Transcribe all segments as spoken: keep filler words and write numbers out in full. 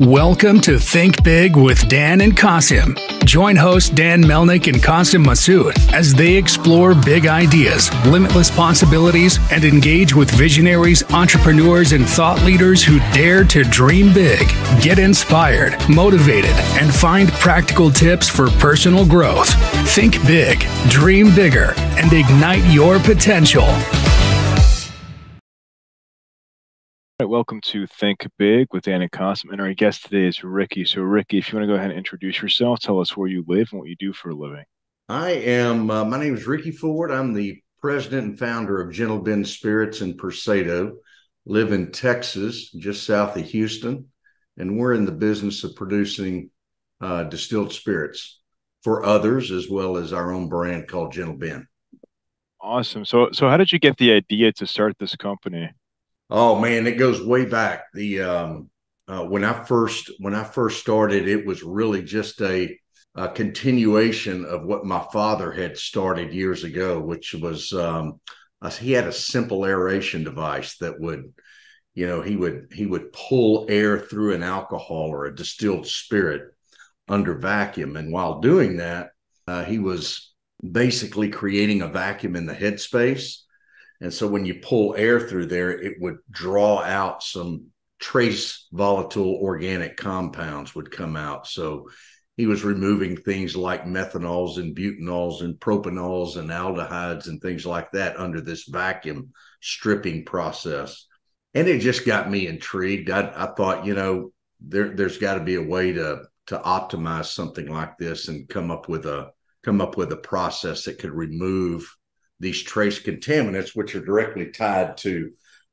Welcome to Think Big with Dan and Qasim. Join hosts Dan Melnick and Qasim Masood as they explore big ideas, limitless possibilities, and engage with visionaries, entrepreneurs, and thought leaders who dare to dream big, get inspired, motivated, and find practical tips for personal growth. Think big, dream bigger, and ignite your potential. All right, welcome to Think Big with Dan and Qasim, and our guest today is Ricky. So, Ricky, if you want to go ahead and introduce yourself, tell us where you live and what you do for a living. I am, uh, my name is Ricky Ford. I'm the president and founder of Gentle Bend Spirits in Percedo. Live in Texas, just south of Houston, and we're in the business of producing uh, distilled spirits for others, as well as our own brand called Gentle Bend. Awesome. So, so how did you get the idea to start this company? Oh man, it goes way back. The um, uh, when I first when I first started, it was really just a, a continuation of what my father had started years ago, which was um, uh, he had a simple aeration device that would, you know, he would he would pull air through an alcohol or a distilled spirit under vacuum, and while doing that, uh, he was basically creating a vacuum in the headspace. And so when you pull air through there, it would draw out some trace volatile organic compounds would come out. So he was removing things like methanols and butanols and propanols and aldehydes and things like that under this vacuum stripping process. And it just got me intrigued. I, I thought, you know, there, there's got to be a way to, to optimize something like this and come up with a, come up with a process that could remove these trace contaminants, which are directly tied to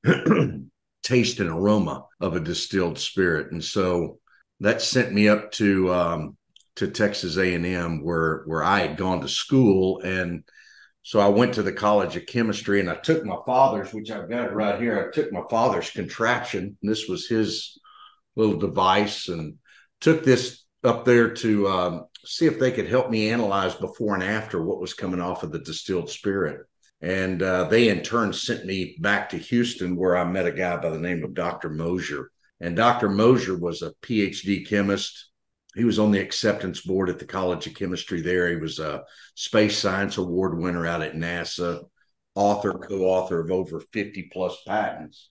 taste and aroma of a distilled spirit. And so that sent me up to um, to Texas A and M, where where I had gone to school. And so I went to the College of Chemistry, and I took my father's, which I've got it right here. I took my father's contraption. And this was his little device, and took this up there to um, see if they could help me analyze before and after what was coming off of the distilled spirit. And uh, they in turn sent me back to Houston, where I met a guy by the name of Doctor Mosier. And Doctor Mosier was a P H D chemist. He was on the acceptance board at the College of Chemistry there. He was a Space Science Award winner out at NASA, author, co-author of over fifty plus patents.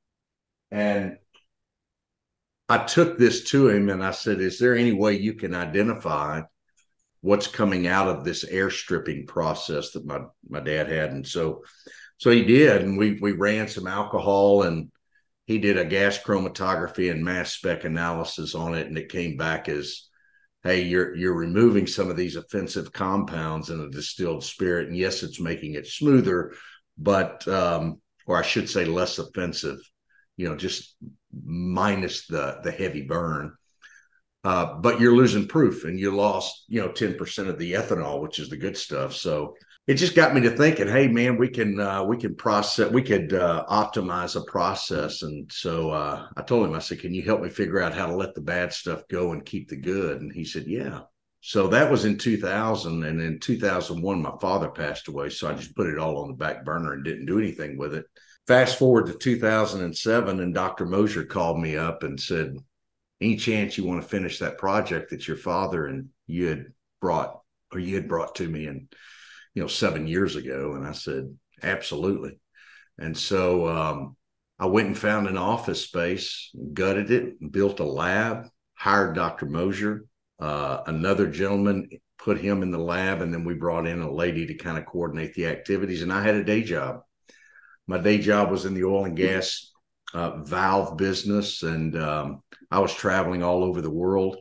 And I took this to him and I said, is there any way you can identify what's coming out of this air stripping process that my, my dad had? And so, so he did. And we, we ran some alcohol, and he did a gas chromatography and mass spec analysis on it. And it came back as, hey, you're, you're removing some of these offensive compounds in a distilled spirit. And yes, it's making it smoother, but, um, or I should say less offensive, you know, just minus the the heavy burn, uh, but you're losing proof, and you lost, you know, ten percent of the ethanol, which is the good stuff. So it just got me to thinking, hey man, we can uh, we can process, we could uh, optimize a process. And so uh, I told him, I said, can you help me figure out how to let the bad stuff go and keep the good? And he said, yeah. So that was in two thousand, and in two thousand one, my father passed away. So I just put it all on the back burner and didn't do anything with it. Fast forward to two thousand seven, and Doctor Mosier called me up and said, any chance you want to finish that project that your father and you had brought, or you had brought to me and, you know, seven years ago? And I said, absolutely. And so um, I went and found an office space, gutted it, built a lab, hired Doctor Mosier, uh, another gentleman, put him in the lab, and then we brought in a lady to kind of coordinate the activities. And I had a day job. My day job was in the oil and gas uh, valve business, and um, I was traveling all over the world.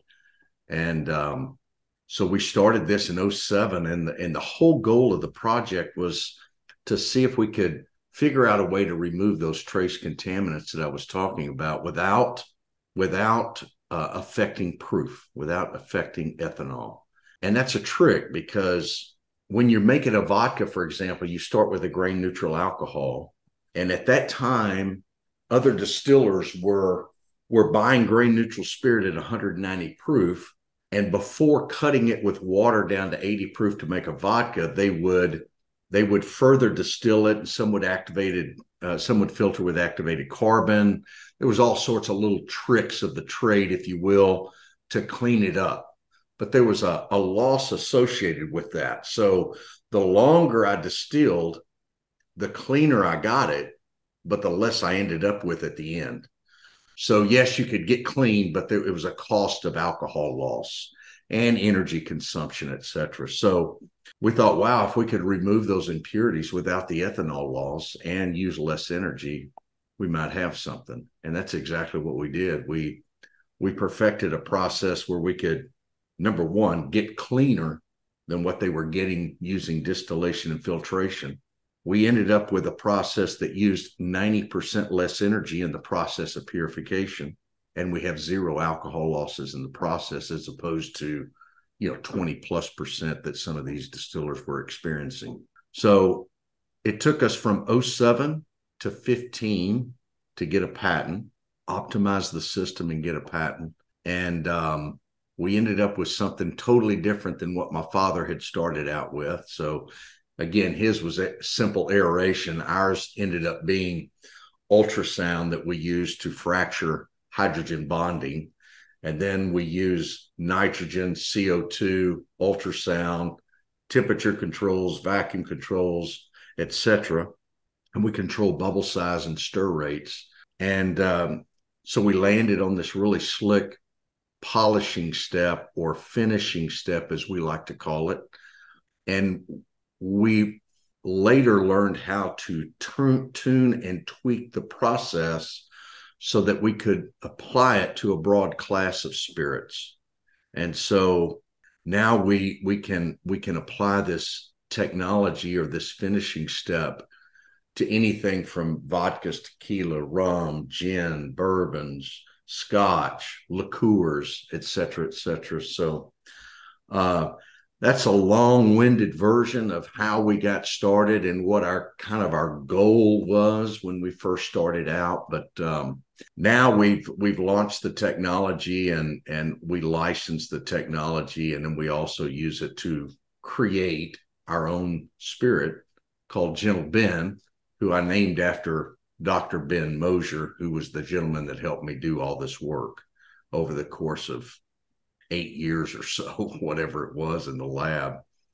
And um, so we started this in oh seven, and the, and the whole goal of the project was to see if we could figure out a way to remove those trace contaminants that I was talking about without, without uh, affecting proof, without affecting ethanol. And that's a trick, because when you're making a vodka, for example, you start with a grain neutral alcohol. And at that time, other distillers were, were buying grain neutral spirit at one hundred ninety proof. And before cutting it with water down to eighty proof to make a vodka, they would they would further distill it, and some would activated, uh, some would filter with activated carbon. There was all sorts of little tricks of the trade, if you will, to clean it up. But there was a, a loss associated with that. So the longer I distilled, the cleaner I got it, but the less I ended up with at the end. So yes, you could get clean, but there, it was a cost of alcohol loss and energy consumption, et cetera. So we thought, wow, if we could remove those impurities without the ethanol loss and use less energy, we might have something. And that's exactly what we did. We we perfected a process where we could, number one, get cleaner than what they were getting using distillation and filtration. We ended up with a process that used ninety percent less energy in the process of purification, and we have zero alcohol losses in the process, as opposed to, you know, twenty plus percent that some of these distillers were experiencing. So it took us from oh seven to fifteen to get a patent, optimize the system and get a patent. And um, we ended up with something totally different than what my father had started out with. So again, his was a simple aeration. Ours ended up being ultrasound that we used to fracture hydrogen bonding. And then we use nitrogen, C O two, ultrasound, temperature controls, vacuum controls, et cetera. And we control bubble size and stir rates. And um, so we landed on this really slick polishing step, or finishing step, as we like to call it. And we later learned how to turn, tune and tweak the process so that we could apply it to a broad class of spirits. And so now we we can we can apply this technology, or this finishing step, to anything from vodkas, tequila, rum, gin, bourbons, scotch, liqueurs, et cetera, et cetera. So uh, that's a long-winded version of how we got started and what our kind of our goal was when we first started out. But um, now we've we've launched the technology, and and we license the technology, and then we also use it to create our own spirit called Gentle Ben, who I named after Doctor Ben Mosier, who was the gentleman that helped me do all this work over the course of eight years or so, whatever it was, in the lab.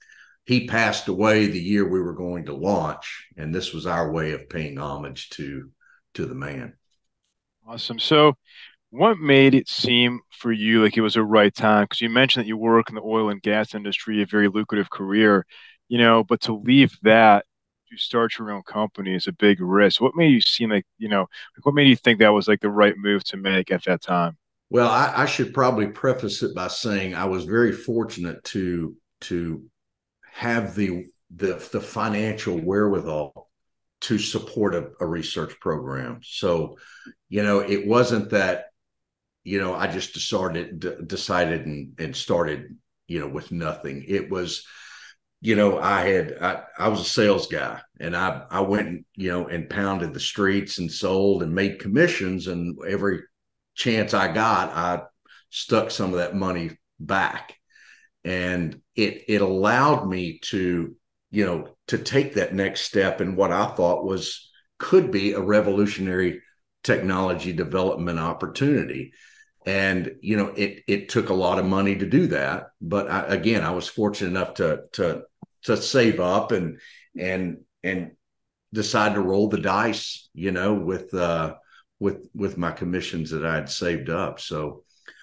He passed away the year we were going to launch, and this was our way of paying homage to to the man. Awesome. So what made it seem for you like it was a right time? Because you mentioned that you work in the oil and gas industry, a very lucrative career, you know, but to leave that to start your own company is a big risk. What made you seem like, you know, like what made you think that was like the right move to make at that time? Well, I, I should probably preface it by saying I was very fortunate to to have the the, the financial wherewithal to support a, a research program. So, you know, it wasn't that, you know, I just decided d- decided and, and started, you know, with nothing. It was, you know, I had I, I was a sales guy, and I I went and, you know, and pounded the streets and sold and made commissions, and every chance I got, I stuck some of that money back. And it it allowed me to, you know, to take that next step in what I thought was could be a revolutionary technology development opportunity. And, you know, it it took a lot of money to do that. But I, again, I was fortunate enough to to to save up and and and decide to roll the dice, you know, with uh with with my commissions that I had saved up. So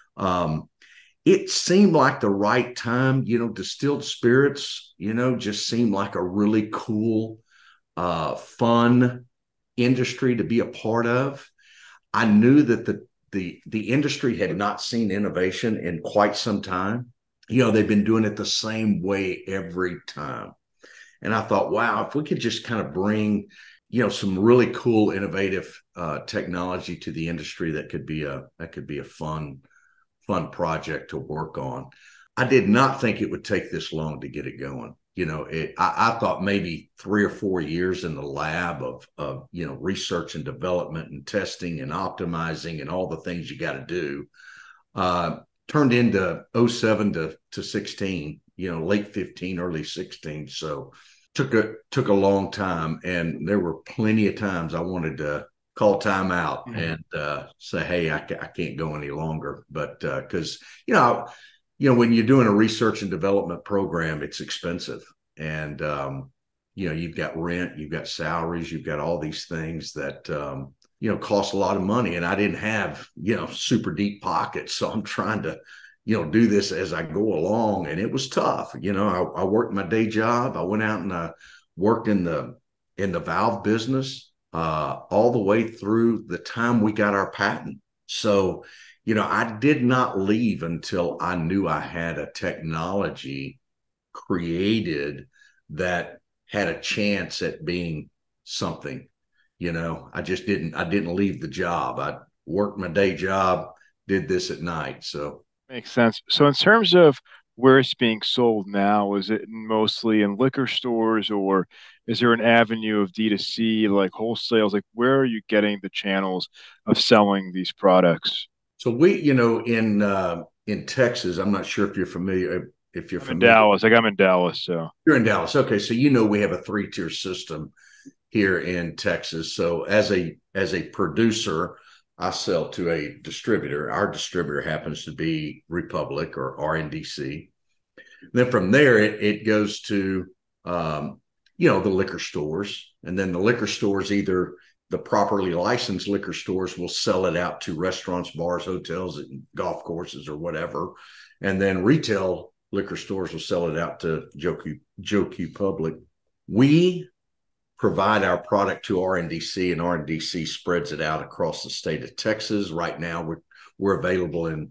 um, it seemed like the right time. You know, distilled spirits, you know, just seemed like a really cool, uh, fun industry to be a part of. I knew that the the the industry had not seen innovation in quite some time. You know, they've been doing it the same way every time. And I thought, wow, if we could just kind of bring, you know, some really cool, innovative uh, technology to the industry, that could be a that could be a fun, fun project to work on. I did not think it would take this long to get it going. You know, it, I, I thought maybe three or four years in the lab of, of, you know, research and development and testing and optimizing and all the things you got to do, uh, turned into oh seven to, to sixteen, you know, late fifteen, early sixteen. So took a took a long time, and there were plenty of times I wanted to call time out Mhm. and uh, say, "Hey, I, I can't go any longer." But because uh, you know, you know, when you're doing a research and development program, it's expensive, and um, you know, you've got rent, you've got salaries, you've got all these things that um, you know cost a lot of money, and I didn't have you know super deep pockets, so I'm trying to you know, do this as I go along. And it was tough. You know, I, I worked my day job. I went out and I worked in the in the valve business uh, all the way through the time we got our patent. So, you know, I did not leave until I knew I had a technology created that had a chance at being something. You know, I just didn't I didn't leave the job. I worked my day job, did this at night. So Makes sense. So in terms of where it's being sold now, is it mostly in liquor stores or is there an avenue of D two C like wholesales? Like where are you getting the channels of selling these products? So we, you know, in uh, in Texas, I'm not sure if you're familiar. If you're I'm in familiar, Dallas. Like I'm in Dallas, so you're in Dallas. Okay, so you know we have a three tier system here in Texas. So as a as a producer, I sell to a distributor. Our distributor happens to be Republic or R N D C. Then from there, it, it goes to um, you know the liquor stores, and then the liquor stores either the properly licensed liquor stores will sell it out to restaurants, bars, hotels, and golf courses or whatever, and then retail liquor stores will sell it out to Joe Q, Joe Q Public. We provide our product to R N D C, and R N D C spreads it out across the state of Texas. Right now, we're we're available in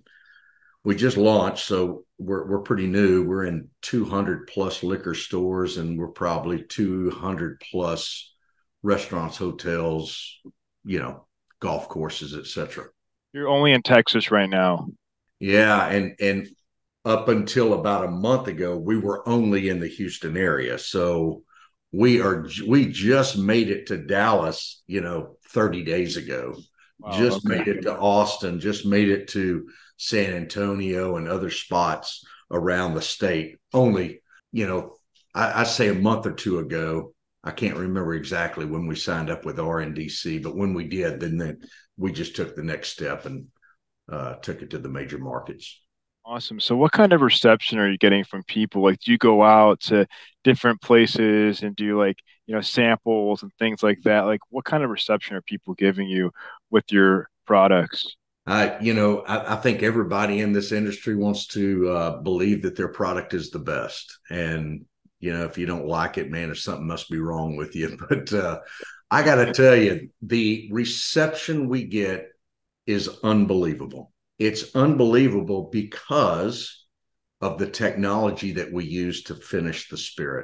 we just launched, so we're we're pretty new. We're in two hundred plus liquor stores, and we're probably two hundred plus restaurants, hotels, you know, golf courses, et cetera. you're only in Texas right now. Yeah, and and up until about a month ago, we were only in the Houston area. So we are we just made it to Dallas, you know, thirty days ago. Wow, Just okay. made it to Austin, just made it to San Antonio and other spots around the state. Only, you know, I, I say a month or two ago. I can't remember exactly when we signed up with R N D C, but when we did, then, then we just took the next step and uh, took it to the major markets. Awesome. So what kind of reception are you getting from people? Like, do you go out to different places and do like, you know, samples and things like that? Like, what kind of reception are people giving you with your products? I, you know, I, I think everybody in this industry wants to uh, believe that their product is the best. And, you know, if you don't like it, man, if something must be wrong with you. But uh, I got to tell you, the reception we get is unbelievable. It's unbelievable because of the technology that we use to finish the spirit.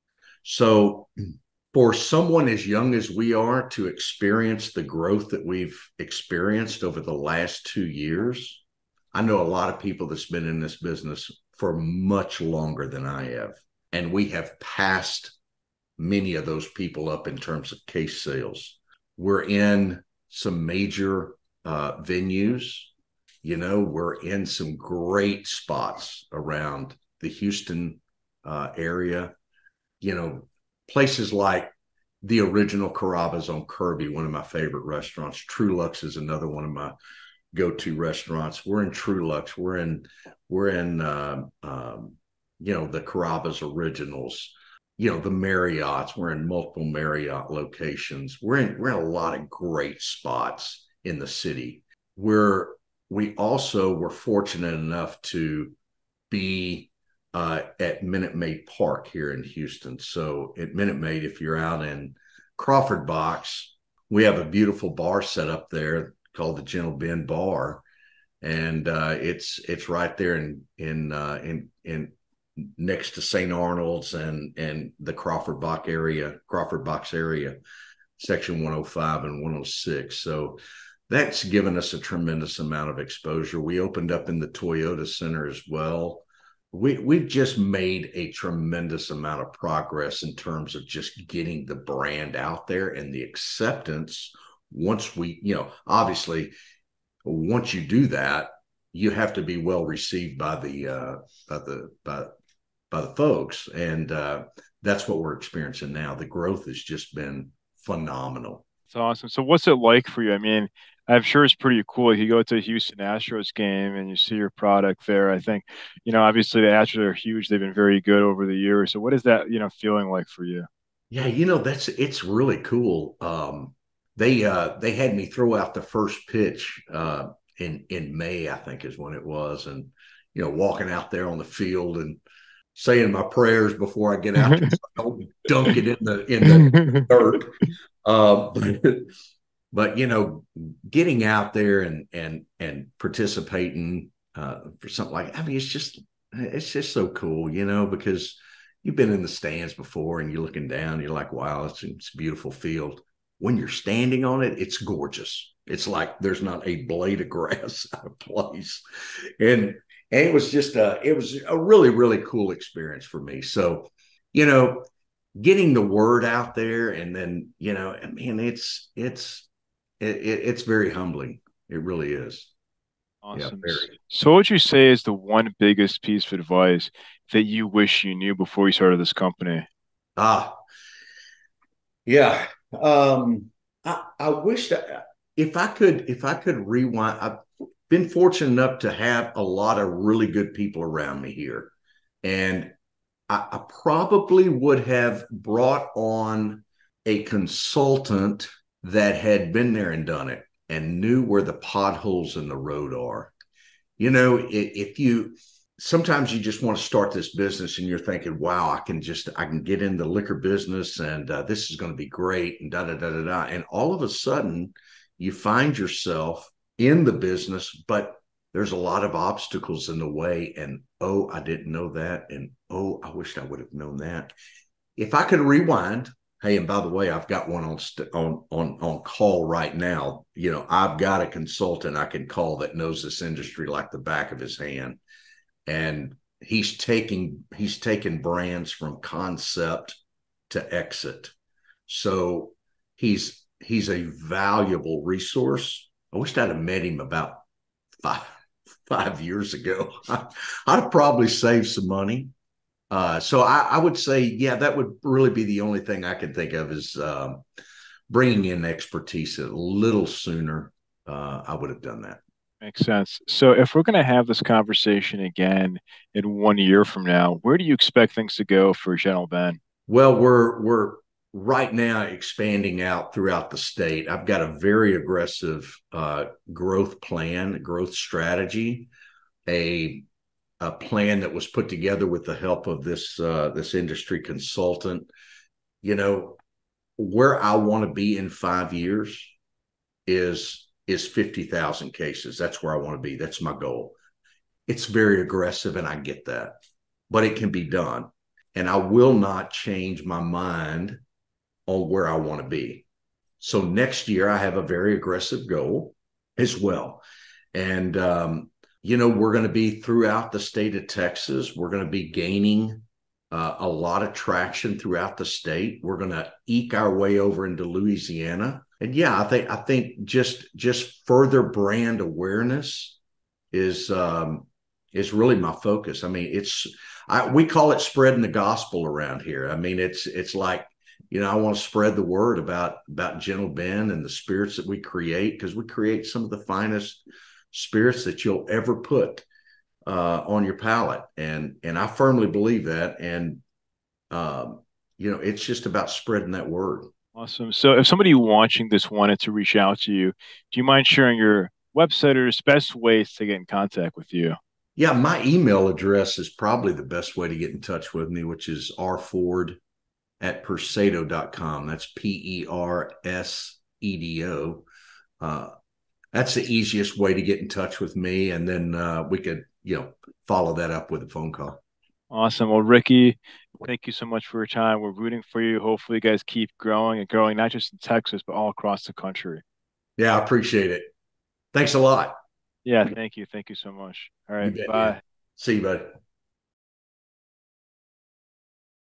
So for someone as young as we are to experience the growth that we've experienced over the last two years, I know a lot of people that's been in this business for much longer than I have. And we have passed many of those people up in terms of case sales. We're in some major uh, venues. You know, we're in some great spots around the Houston uh, area. You know, places like the original Carrabba's on Kirby, one of my favorite restaurants. True Lux is another one of my go-to restaurants. We're in True Lux. We're in we're in uh, um, you know the Carrabba's Originals. You know the Marriott's. We're in multiple Marriott locations. We're in we're in a lot of great spots in the city. We're we also were fortunate enough to be uh, at Minute Maid Park here in Houston. So at Minute Maid, if you're out in Crawford Box, we have a beautiful bar set up there called the Gentle Ben Bar, and uh, it's it's right there in in uh, in in next to Saint Arnold's and and the Crawford Box area, Crawford Box area, section one oh five and one oh six. So that's given us a tremendous amount of exposure. We opened up in the Toyota Center as well. We, we've just made a tremendous amount of progress in terms of just getting the brand out there and the acceptance. Once we, you know, obviously, once you do that, you have to be well received by the uh, by the by by the folks, and uh, that's what we're experiencing now. The growth has just been phenomenal. It's awesome. So what's it like for you? I mean, I'm sure it's pretty cool. You go to a Houston Astros game and you see your product there. I think, you know, obviously the Astros are huge. They've been very good over the years. So what is that, you know, feeling like for you? Yeah, you know, that's it's really cool. Um, they uh, they had me throw out the first pitch uh, in in May, I think is when it was, and you know, walking out there on the field and saying my prayers before I get out there, so I don't dunk it in the in the dirt. Uh, but, but you know, getting out there and and and participating uh, for something like, I mean, it's just it's just so cool, you know, because you've been in the stands before and you're looking down, you're like, wow, it's, it's a beautiful field. When you're standing on it, it's gorgeous. It's like there's not a blade of grass out of place. And and it was just a, it was a really, really cool experience for me. So, you know, getting the word out there, and then, you know, I mean, it's, it's, it, it's very humbling. It really is. Awesome. Yeah, very. So what would you say is the one biggest piece of advice that you wish you knew before you started this company? Ah, yeah. Um, I, I wish that if I could, if I could rewind, I've been fortunate enough to have a lot of really good people around me here. And I, I probably would have brought on a consultant that had been there and done it and knew where the potholes in the road are. You know, if you sometimes you just want to start this business and you're thinking, wow, I can just I can get in the liquor business and uh, this is going to be great and da da da da da. And all of a sudden, you find yourself in the business, but there's a lot of obstacles in the way. And oh, I didn't know that. And oh, I wished I would have known that. If I could rewind, hey, and by the way, I've got one on st- on on on call right now. You know, I've got a consultant I can call that knows this industry like the back of his hand, and he's taking he's taking brands from concept to exit. So he's he's a valuable resource. I wish I'd have met him about five five years ago. I'd have probably saved some money. Uh, so I, I would say, yeah, that would really be the only thing I can think of is um, bringing in expertise a little sooner. Uh, I would have done that. Makes sense. So if we're going to have this conversation again in one year from now, where do you expect things to go for Gentle Ben? Well, we're we're right now expanding out throughout the state. I've got a very aggressive uh, growth plan, growth strategy, a a plan that was put together with the help of this uh, this industry consultant. You know, where I want to be in five years is is fifty thousand cases. That's where I want to be. That's my goal. It's very aggressive, and I get that, but it can be done. And I will not change my mind on where I want to be. So next year, I have a very aggressive goal as well. And, um, you know, we're going to be throughout the state of Texas. We're going to be gaining uh, a lot of traction throughout the state. We're going to eke our way over into Louisiana. And yeah, I think I think just just further brand awareness is um, is really my focus. I mean, it's I, we call it spreading the gospel around here. I mean, it's it's like, you know, I want to spread the word about about Gentle Ben and the spirits that we create, because we create some of the finest spirits that you'll ever put uh, on your palate, and and I firmly believe that. And um, you know, it's just about spreading that word. Awesome. So if somebody watching this wanted to reach out to you, do you mind sharing your website or best ways to get in contact with you? Yeah, my email address is probably the best way to get in touch with me, which is rford at persedo dot com. That's P E R S E D O. Uh, that's the easiest way to get in touch with me. And then uh, we could, you know, follow that up with a phone call. Awesome. Well, Ricky, thank you so much for your time. We're rooting for you. Hopefully, you guys keep growing and growing, not just in Texas, but all across the country. Yeah, I appreciate it. Thanks a lot. Yeah, thank you. Thank you so much. All You right. bet, Bye. man. See you, bud.